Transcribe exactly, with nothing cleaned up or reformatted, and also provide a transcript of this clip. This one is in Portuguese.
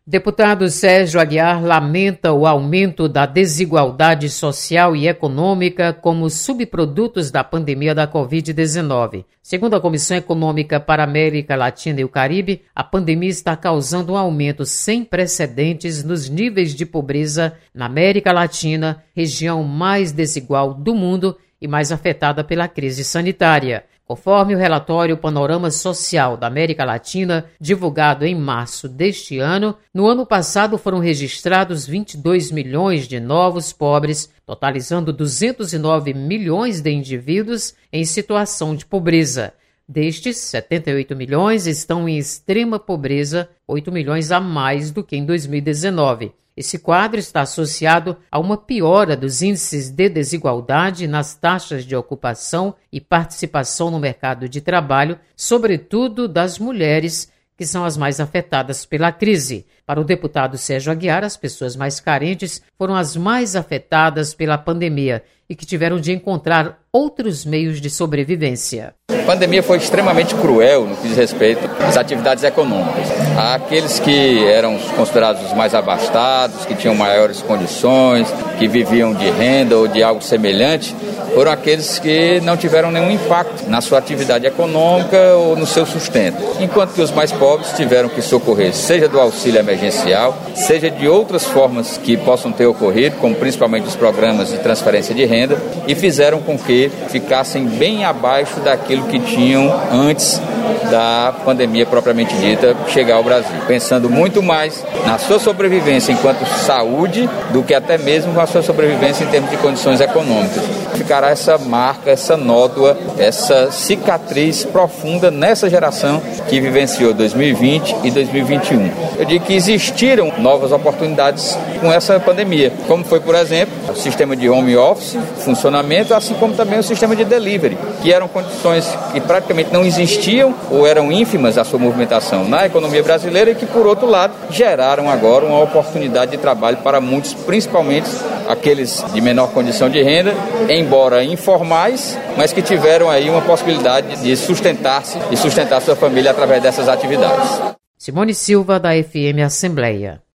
Deputado Sérgio Aguiar lamenta o aumento da desigualdade social e econômica como subprodutos da pandemia da covid dezenove. Segundo a Comissão Econômica para a América Latina e o Caribe, a pandemia está causando um aumento sem precedentes nos níveis de pobreza na América Latina, região mais desigual do mundo e mais afetada pela crise sanitária. Conforme o relatório Panorama Social da América Latina, divulgado em março deste ano, no ano passado foram registrados vinte e dois milhões de novos pobres, totalizando duzentos e nove milhões de indivíduos em situação de pobreza. Destes, setenta e oito milhões estão em extrema pobreza, oito milhões a mais do que em dois mil e dezenove. Esse quadro está associado a uma piora dos índices de desigualdade nas taxas de ocupação e participação no mercado de trabalho, sobretudo das mulheres, que são as mais afetadas pela crise. Para o deputado Sérgio Aguiar, as pessoas mais carentes foram as mais afetadas pela pandemia e que tiveram de encontrar outros meios de sobrevivência. A pandemia foi extremamente cruel no que diz respeito às atividades econômicas. Aqueles que eram considerados os mais abastados, que tinham maiores condições, que viviam de renda ou de algo semelhante, foram aqueles que não tiveram nenhum impacto na sua atividade econômica ou no seu sustento. Enquanto que os mais pobres tiveram que socorrer, seja do auxílio emergencial, seja de outras formas que possam ter ocorrido, como principalmente os programas de transferência de renda, e fizeram com que ficassem bem abaixo daquilo que tinham antes da pandemia propriamente dita chegar ao Brasil, pensando muito mais na sua sobrevivência enquanto saúde do que até mesmo na sua sobrevivência em termos de condições econômicas. Ficará essa marca, essa nódoa, essa cicatriz profunda nessa geração que vivenciou dois mil e vinte e dois mil e vinte e um. Eu digo que existiram novas oportunidades com essa pandemia, como foi, por exemplo, o sistema de home office, funcionamento, assim como também o sistema de delivery, que eram condições que praticamente não existiam ou eram ínfimas a sua movimentação na economia brasileira e que, por outro lado, geraram agora uma oportunidade de trabalho para muitos, principalmente aqueles de menor condição de renda, embora informais, mas que tiveram aí uma possibilidade de sustentar-se e sustentar sua família através dessas atividades. Simone Silva, da F M Assembleia.